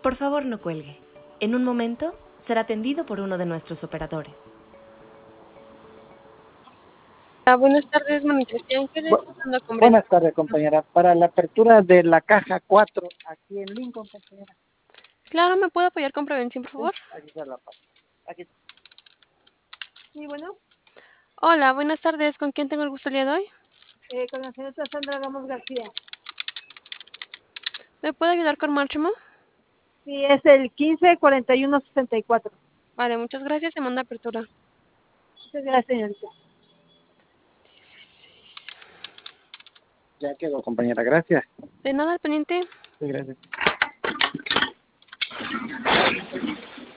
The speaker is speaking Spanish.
Por favor, no cuelgue. En un momento será atendido por uno de nuestros operadores. Buenas tardes, Manifestación. ¿Qué le Bu- está dando con Brenda? Buenas tardes, compañera. Para la apertura de la caja 4 aquí en Lincoln, compañera. Claro, ¿me puede apoyar con prevención, por Sí, favor? aquí está la paso. Aquí. Sí, bueno, Hola, buenas tardes. ¿Con quién tengo el gusto el día de hoy? con la señorita Sandra Ramos García. ¿Me puede ayudar con Marchamo? Sí, es el 154164. Vale, muchas gracias. Se manda apertura. Muchas gracias, señorita. 16. Ya quedó, compañera. Gracias. De nada al pendiente. Sí, gracias.